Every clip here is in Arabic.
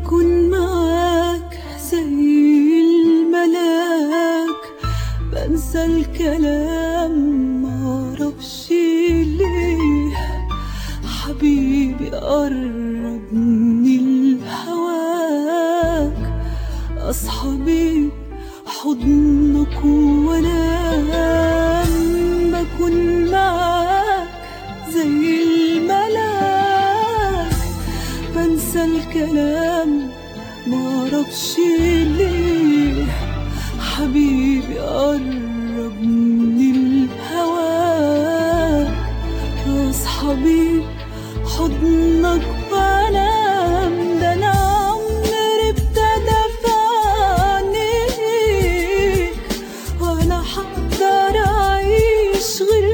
بكون معاك زي الملاك، بنسى الكلام معرفش ليه. حبيبي قربني لهواك، أصحابي حضنك وانام. بكون معاك زي الملاك، بنسى الكلام معرفش ليه. حبيبي قربني لهواك، أصحابي حضنك وانام. ده أنا عمري ابتدى في عينيك، ولا هقدر أعيش غير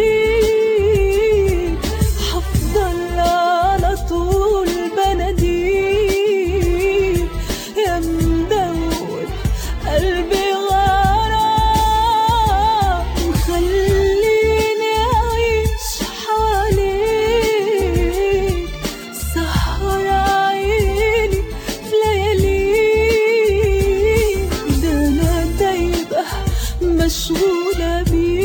بيك. هفضل على طول بناديك يا مدوب قلبي غرام. خليني أعيش حواليك، سهر عيني في لياليك. ده أنا دايبة مشغولة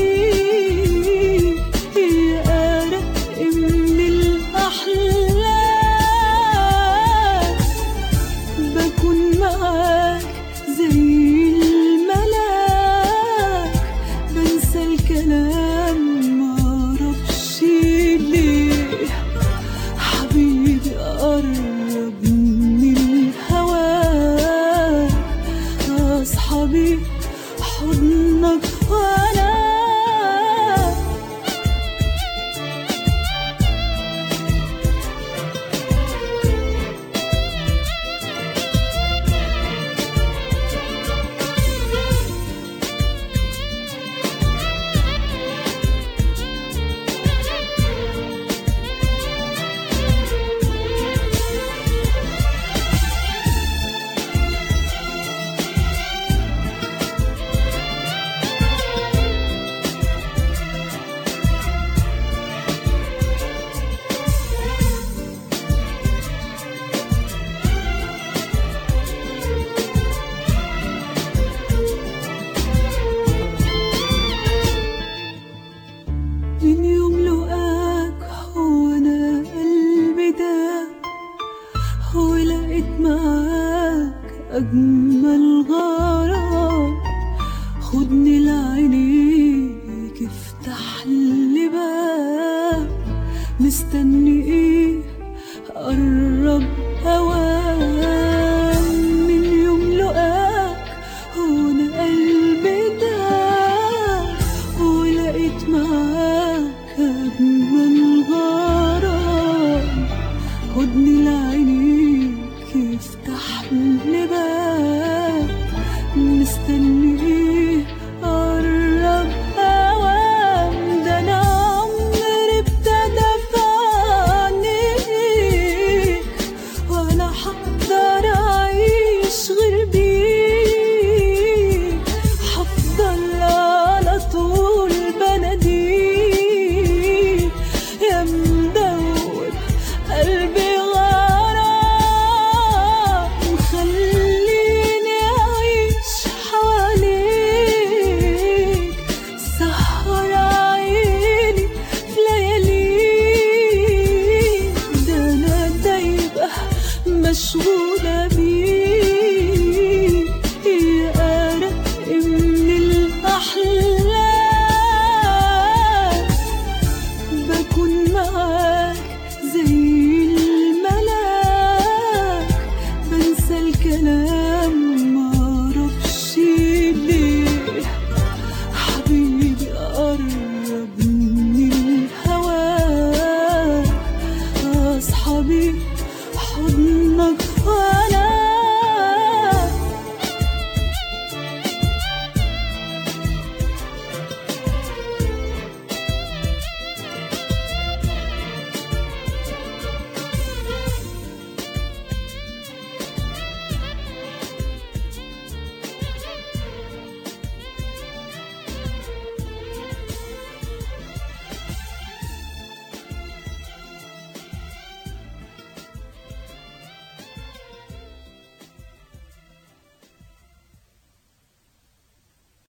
بيك، يا أرق من الأحلام. بكون معاك زي الملاك، بنسى الكلام معرفش ليه. حبيبي قربني لهواك، أصحابي حضنك وأنا. من يوم لقاك وانا قلبي داب، ولقيت معاك اجمل غرام. خدني لعينيك افتح لي باب، مستني ايه قرب اوام. من يوم لقاك وانا قلبي داب، ولقيت معاك أجمل غرام. خدني لعينيك افتح لي باب، مستني ايه قرب اوام. ده أنا عمري ابتدى في عينيك، ولا هقدر أعيش غير بيك. هفضل على طول بناديك يا مدوب قلبي غرام. خليني أعيش حواليك، سهر عيني في لياليك. ده أنا دايبة مشغولة بيك، يا أرق من الأحلام. بكون معاك زي الملاك، بنسى الكلام